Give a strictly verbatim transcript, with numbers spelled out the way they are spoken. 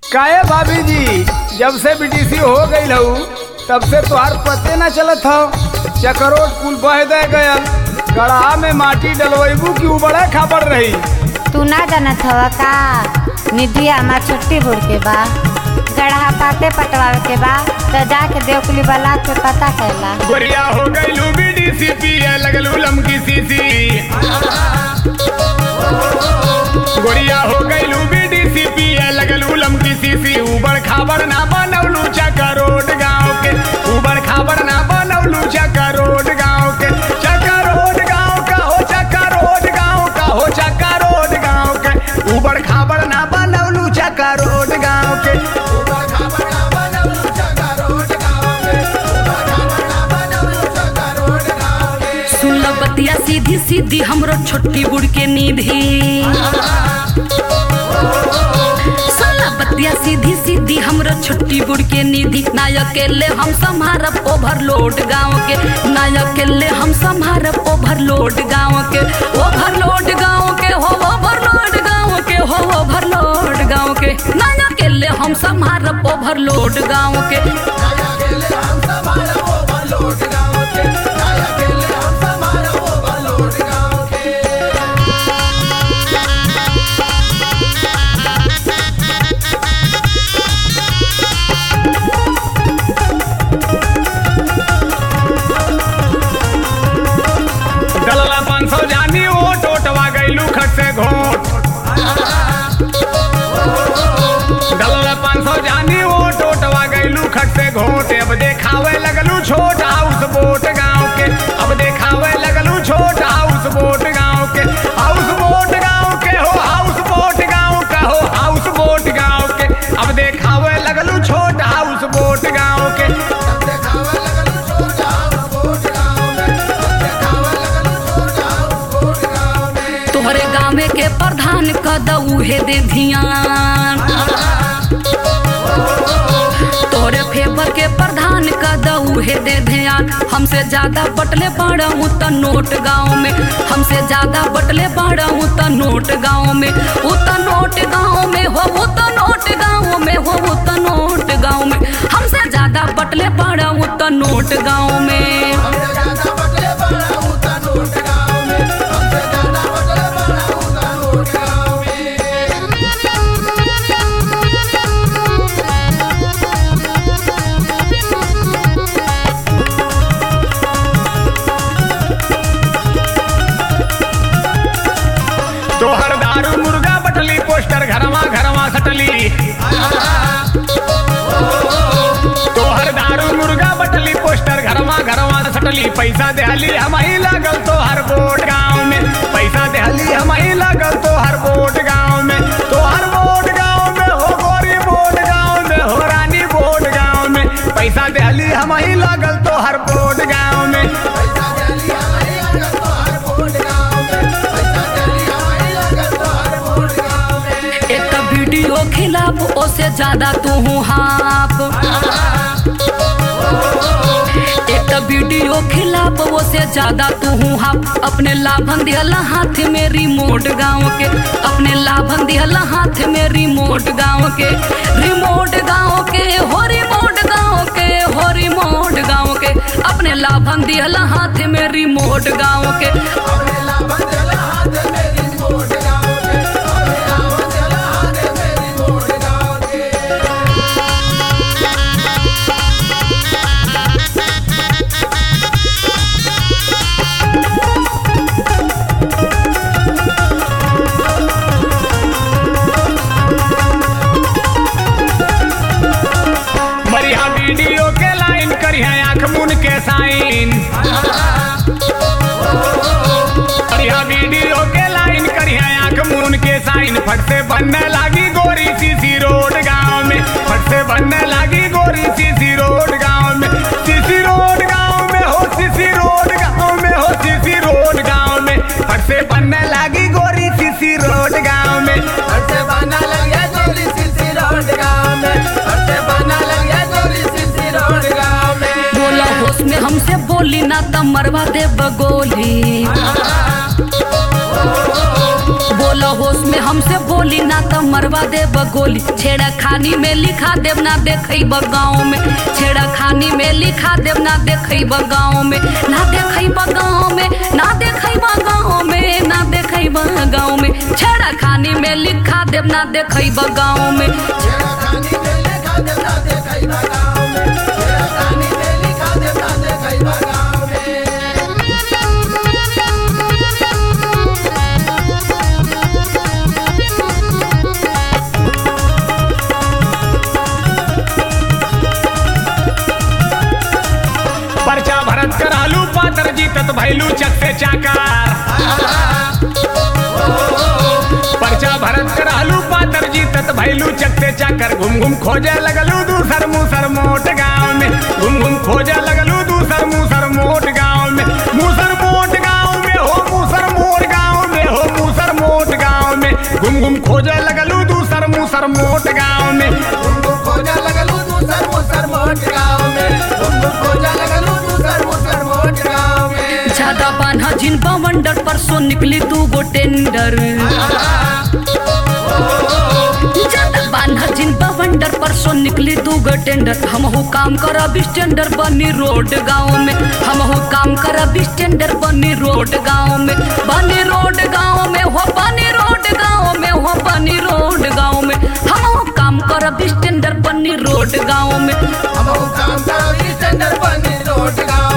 काहे भाभी जी, जब से बीटीसी हो गई लहू तब से तोहार पते न चलत हो। चकरोट कुल बह दे गया, गढ़ा में माटी डलवैबू की बड़ा खबर रही। तू ना जानत हवा का निधिया हमार छुट्टी बुड़ के बा, गढ़ा पाते पटवावे के बा तो जाके देवकुली वाला के पता कैला। गोरिया हो गई लू बीटीसी पिए लगलू लमकी सीसी, गोरिया हो गई लू बीटीसी पिए लगलू लमकी सीसी। उबड़ खाबड़ ना बनवलू चकरोट गाँव के, उबड़ खाबड़ ना बनवलू चकरोट गाँव के। चकरोट गाँव का हो, चकरोट गाँव का हो, चकरोट गाँव के। उबड़ खाबड़ ना बनवलू चकरोट गाँव के। सुन लो बतिया सीधी सीधी हमरो छोटी बुड़ के निधि, बतिया सीधी सीधी हमरो छुट्टी बुड़ के निधि। नायक के ले हम संभारब ओवरलोड गाँव के, नायक के ले हम संभारब ओवरलोड गाँव के। ओवरलोड गाँव के हो, ओवरलोड गाँव के हो, ओवरलोड गाँव के। नायक के ले हम संभारब ओवरलोड गाँव के। जानी ओ टोटवा गईलू खट से घोट, डलला पाँच सौ जानी ओ टोटवा गईलू खट से घोट। अब देखावे लगलू छोट हाउस बोट गाँव के, अब देखावे लगलू छोट हाउस बोट गाँव के। हाउस बोट गाँव के हो, हाउस बोट गाँव का हो, हाउस बोट गाँव के। अब देखावे लगलू छोट हाउस बोट गाँव के। तोहरे गाँव के प्रधान कद उहे दे ध्यान, तोहरे फेवर के प्रधान कद उहे दे ध्यान। हमसे ज्यादा बटले बाड़ा हूँ त नोट गाँव में, हमसे ज्यादा बटले बाड़ा हूँ त नोट गाँव में। उ त नोट गाँव में हो, उ त नोट गाँव में हो, उ त नोट गाँव में। हमसे ज्यादा बटले बाड़ा हूँ त नोट गाँव में। तोहर दारू मुर्गा बटली पोस्टर घरवा घरवा सटली, तोहर दारू मुर्गा बटली पोस्टर घरवा घरवा सटली। पैसा देहली हम ही लगल तोहर वोट गाँव में, पैसा देहली हम ही लगल तोहर वोट गाँव में। तोहर वोट गाँव में हो, गोरी वोट गाँव में हो, रानी वोट गाँव में। पैसा देहली हम ही लगल तोहर वोट गाँव में। वीडियो खिलाफ ओसे ज्यादा तू हूँ हाफ, एक वीडियो खिलाफ ओसे ज्यादा तू हूँ हाफ। अपने लाभन दिहला हाथ में रिमोट गाँव के, अपने लाभन दिहला हाथ में रिमोट गाँव के। रिमोट गाँव के हो, रिमोट गाँव के हो, रिमोट गाँव के। अपने लाभन दिहला हाथ में रिमोट गाँव के। वीडियो के लाइन करी है आँख मुन के साइन, बढ़िया वीडियो के लाइन करी है आँख मुन के साइन। फट से बनने लगी गोरी सीसी रोड गाँव में, फट से बनने लगी गोरी सीसी रोड गाँव में। सीसी रोड गाँव में हो, सीसी रोड गाँव में हो, सीसी रोड गाँव में। फट से बनने लगी गोरी सीसी रोड गाँव में, फट से बनने लगी गोरी सीसी रोड गाँव में, फट से बनने लगी गोरी सीसी रोड गाँव में। बोला होश में हमसे बोली ना त मरवा दे बगोली, बोला होश में हमसे बोली ना तो मरवा दे बगोली। छेड़ा खानी में लिखा देव ना देखई गाँव में। छेड़ा खानी में लिखा देव ना देखई गाँव में। ना देखई गाँव में, ना देखई गाँव में, ना देखई गाँव में। छेड़ा खानी में लिखा देव ना देखई गाँव में। पर्चा भरत करालू पातर जीतत भैलू चक से चाकार। पर्चा भरत करालू पातर जीतत भैलू चक से चाकर। घूम घूम खोजे लगलू दूसर मूसर मोट गाँव में। घूम घूम खोजे लगलू दूसर मूसर मोट गाँव में। मूसर मोट गाँव में हो, मूसर मोट गाँव में हो, मूसर मोट गाँव में। घूम घूम खोजे लगलू दूसर मूसर मोट गाँव में। खोजा लगलू दूसर मूसर मोट गाँव में। खोजा लगलू दूसर मूसर मोट गाँव में। ज्यादा बान्हा जिन बवंडर परसों निकली दू गो टेंडर। ज्यादा बान्हा जिन बवंडर परसों निकली दू गो टेंडर। हमहू काम करब स्टैंडर बनी रोड गाँव में। हमहू काम करब स्टैंडर बनी रोड गाँव में। बनी रोड गाँव में हो, बनी रोड गाँव में हो, बनी रोड गाँव में। हमहू काम करब स्टैंडर बनी रोड गाँव में। हम काम करो स्टैंडर बनी रोड गाँव